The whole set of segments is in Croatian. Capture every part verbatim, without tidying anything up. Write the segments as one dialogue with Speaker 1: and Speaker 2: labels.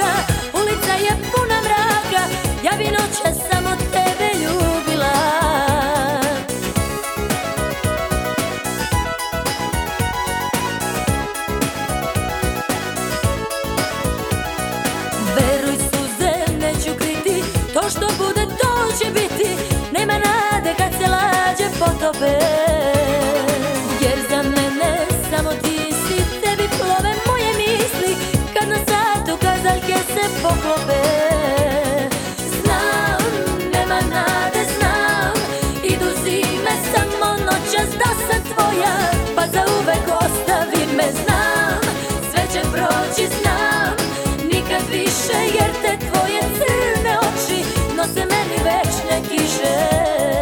Speaker 1: snaga, ulica je puna mraka, ja bi noćas samo tebe ljubila. Veruj suze, neću kriti, to što bude to će biti, nema nade kad se lađe potope. Jer za mene samo ti si, tebi plove moje misli, kad na satu kazaljke se poklope. Znam, nema nade, znam, idu zime, samo noćas da sam tvoja, pa zauvek ostavi me. Znam, sve će proći, znam, nikad više, jer te tvoje crne oči nose meni večne kiše.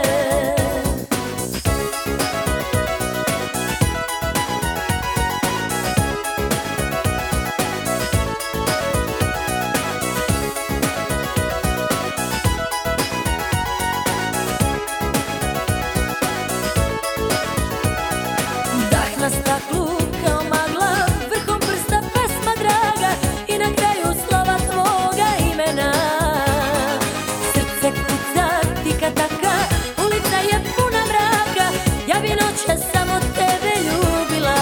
Speaker 1: Na staklu kao magla, vrhom prsta pesma draga i na kraju slova tvoga imena. Srce kuca, tika taka, ulica je puna mraka, ja bi noćas samo tebe ljubila.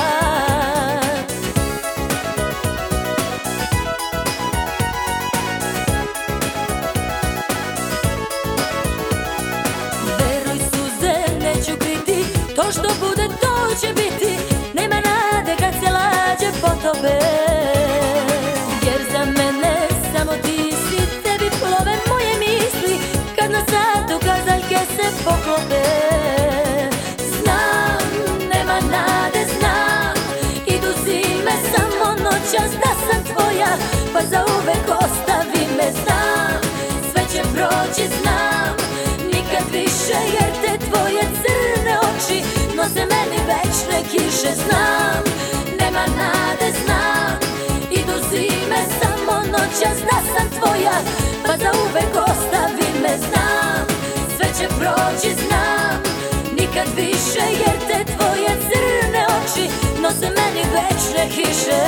Speaker 1: Veruj suze, neću kriti, to što bude to će biti, nema nade kad se lađe potope. Jer za mene samo ti si, tebi plove moje misli, kad na satu kazaljke se poklope. Znam, nema nade, znam, idu zime, samo noćas da sam tvoja, pa zauvek ostavi me. Znam, sve će proći, znam, nikad više, jer te tvoje crne oči nose meni večne kiše. Znam, nema nade, znam, idu zime, samo noćas da sam tvoja, pa zauvek ostavi me. Znam, sve će proći, znam, nikad više, jer te tvoje crne oči nose meni večne kiše.